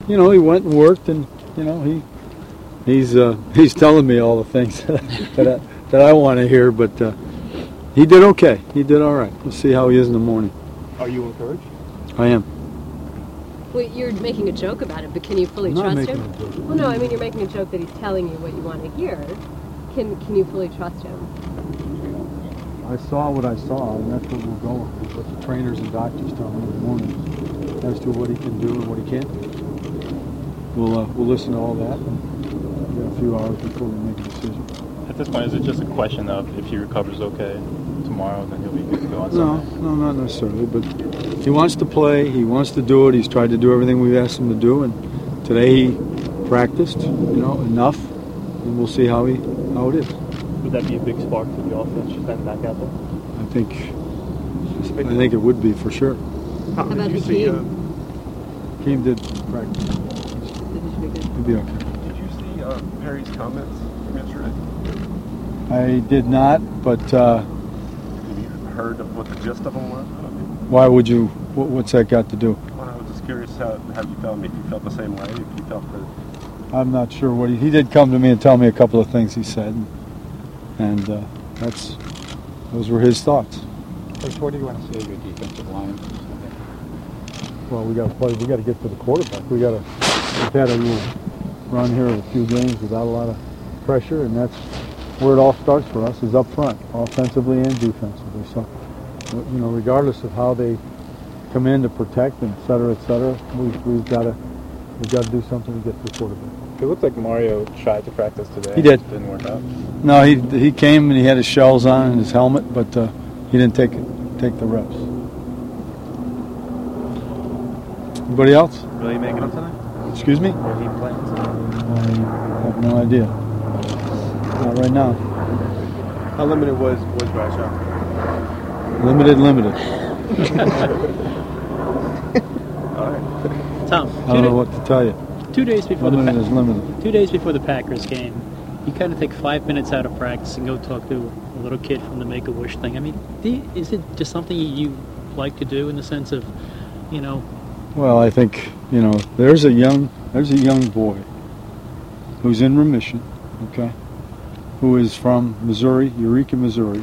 you know, he went and worked, and you know, he's telling me all the things that I want to hear, but he did okay. He did all right. We'll see how he is in the morning. Are you encouraged? I am. Well, you're making a joke about it, but can you fully trust him? Well, no, I mean you're making a joke that he's telling you what you want to hear. Can you fully trust him? I saw what I saw, and that's what we'll go with. What the trainers and doctors tell me in the morning as to what he can do and what he can't do. We'll listen to all that, and get a few hours before we make a decision. At this point, is it just a question of if he recovers okay tomorrow, then he'll be good to go on Sunday? No, not necessarily, but he wants to play, he wants to do it, he's tried to do everything we've asked him to do, and today he practiced, you know, enough, and we'll see how it is. Would that be a big spark for the offense, just having back out there? I think it would be for sure. How about Hakeem? Hakeem did practice. He'd be okay. Did you see Perry's comments from yesterday? I did not, but Have you heard of what the gist of them were? why would you? What's that got to do? Well, I was just curious how you felt. If you felt the same way, if you felt that. I'm not sure what he did come to me and tell me a couple of things he said, and those were his thoughts. Coach, what do you want to say to your defensive line? Well, we got to play. We got to get to the quarterback. We've had a little run here of a few games without a lot of pressure, and that's where it all starts for us, is up front, offensively and defensively. So, you know, regardless of how they come in to protect and et cetera, we've got to do something to get to the quarterback. It looked like Mario tried to practice today. He did. It didn't work out. No, he came and he had his shells on and his helmet, but he didn't take the reps. Anybody else? Will he make it up tonight? Excuse me? Will he play tonight? I have no idea. Not right now. How limited was Bradshaw? Limited. All right. Tom, I don't know what to tell you. 2 days before Limited is limited. 2 days before the Packers game, you kind of take 5 minutes out of practice and go talk to a little kid from the Make-A-Wish thing. I mean, is it just something you like to do in the sense of, you know? Well, I think, you know, there's a young boy who's in remission, okay, who is from Missouri, Eureka, Missouri.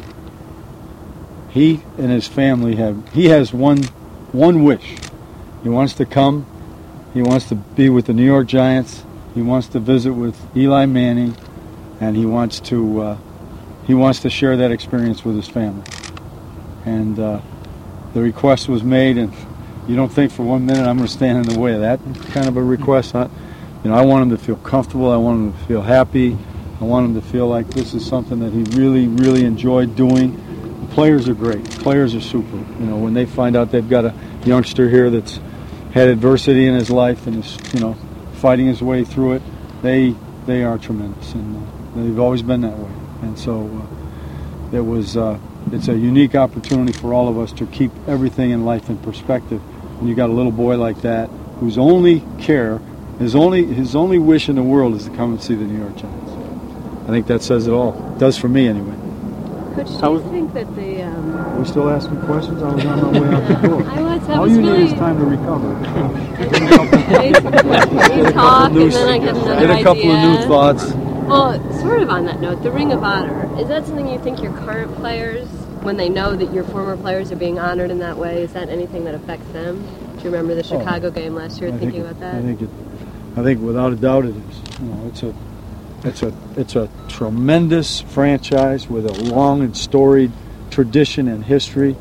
He and his family has one wish. He wants to come. He wants to be with the New York Giants. He wants to visit with Eli Manning, and he wants to share that experience with his family. And the request was made, and you don't think for 1 minute I'm going to stand in the way of that kind of a request. I want him to feel comfortable. I want him to feel happy. I want him to feel like this is something that he really, really enjoyed doing. The players are great. The players are super. You know, when they find out they've got a youngster here that's had adversity in his life and is, you know, fighting his way through it, they are tremendous, and they've always been that way. And so it's a unique opportunity for all of us to keep everything in life in perspective. When you got a little boy like that whose only care, his only wish in the world is to come and see the New York Giants. I think that says it all. It does for me anyway. Coach, do you think that the... Are we still asking questions? I was on my way out the door. All you need is time to recover. You talk, and then I get another idea. Get a couple of new thoughts. Well, sort of on that note, the Ring of Honor, is that something you think your current players, when they know that your former players are being honored in that way, is that anything that affects them? Do you remember the Chicago game last year, thinking about that? I think without a doubt it is. You know, it's a tremendous franchise with a long and storied tradition and history.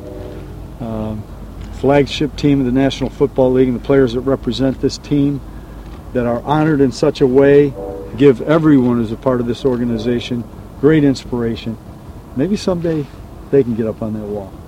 Flagship team of the National Football League, and the players that represent this team that are honored in such a way give everyone who's a part of this organization great inspiration. Maybe someday they can get up on that wall.